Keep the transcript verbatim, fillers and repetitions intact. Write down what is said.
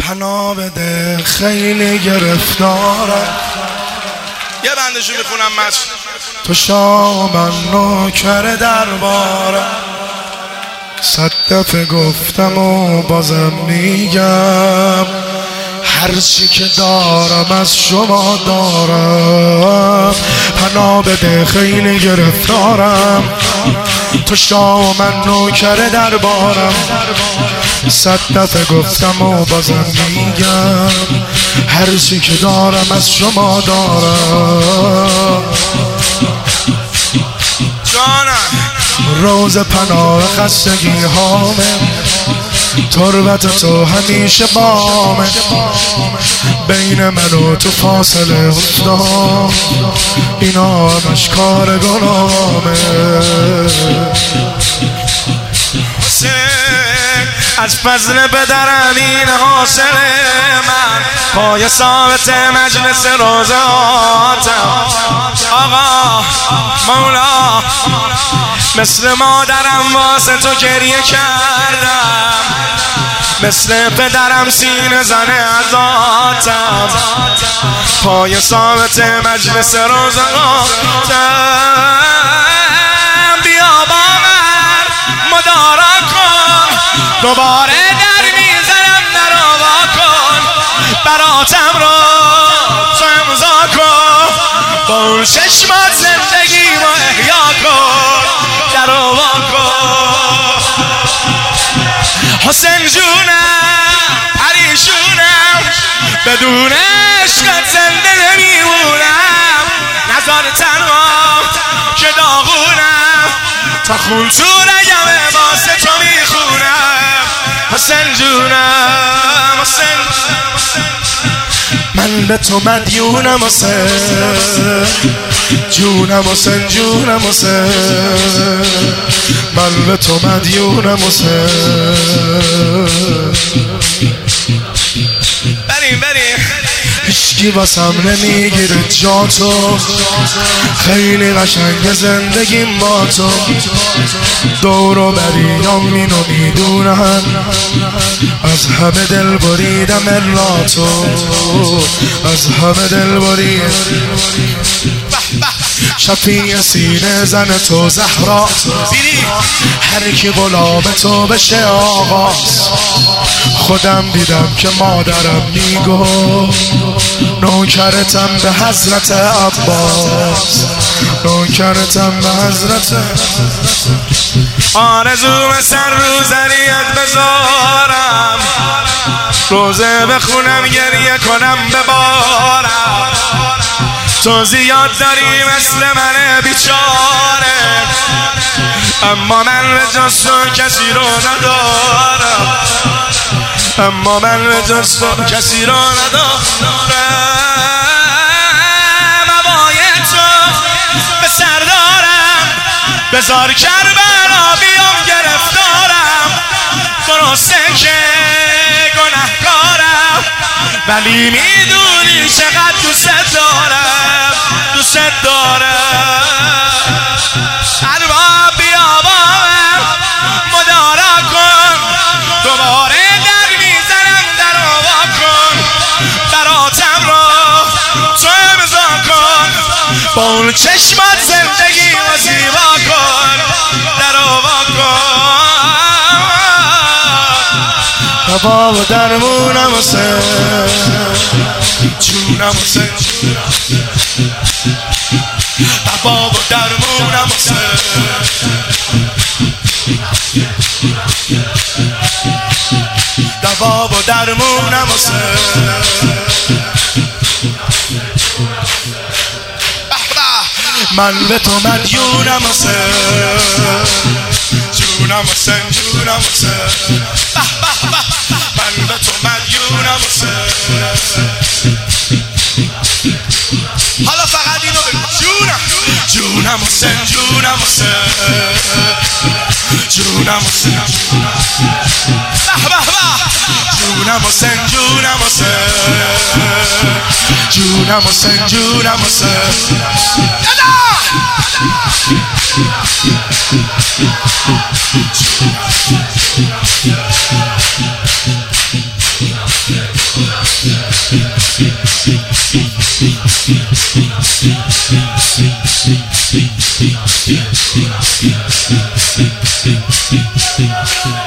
پناه بده خیلی گرفتارم. یه بندشو میخونم مش تو شاه من نوکر دربارم، صد دفعه گفتم و بازم میگم، هرچی که دارم از شما دارم. پناه بده خیلی گرفتارم، تو شاه من نوکر دربارم، صد دفعه گفتم و بازم میگم، هرچی که دارم از شما دارم. جانم روز پناه خستگی هامه، تربت تو همیشه بامه، بین من و تو فاصله افتاد، اینا همش کار گناهامه. از فضل پدرم این حاصله من، پای ثابت مجلس روزاتم. آقا مولا مثل مادرم واسه تو گریه کردم، مثل پدرم سینه زنه ازاتم، پای ثابت مجلس روزاتم. بیا با من مدارا کن، دوباره در میزنم درو وا کن، براتم رو تو امضا کن، با اون چشمات زندگی ما احیا کن، درو وا کن. حسین جونم پریشونم، بدون عشقت زنده نمیمونم، نزار تنها که داغونم، تا خون تو رگمه واسه تو میخونم. حسین جونم حسین من به تو مدیونم حسین جونم، حسین جونم حسین، من به تو مدیونم حسین. بریم بریم هیچکی واسم نمیگیره جا تو، خیلی قشنگ زندگیم با تو، دور و بریام اینو میدونن، از همه دل بریدم الا تو، از همه دل بریدم. شفیع سینه زن تو زهرا، هر کی غلام تو بشه آقا. خودم دیدم که مادرم میگو نوکرتم به حضرت عباس، نوکرتم به حضرت. آرزوم سر روزریت بذارم، روزه بخونم گریه کنم ببارم، تو زیاد داری مثل من بیچاره، اما من به جز تو کسی رو ندارم، اما من به جز تو کسی رو ندارم. هوای تو به سر دارم، بذار کربلا بیام گرفتارم، درسته که گناهکارم، ولی میدونی چقدر دوست دارم، دوست دارم. ارباب بیا با من مدارا کن، دوباره در میزنم درو وا کن، براتم رو تو امضا کن، با اون چشمات زندگی و زیبا کن، درو وا کن. بابا و درمونم حسین جونم حسین، بابا و درمونم حسین، دوا و درمونم حسین. من به تو مدیونم حسین جونم حسین، جونم حسین، من به تو مدیونم حسین. حالا فقط اینو بگو جونم، جونم حسین، جونم حسین، جونم حسین، جونم حسین، جونم حسین، جونم حسین، جونم حسین. Yeah. Sing,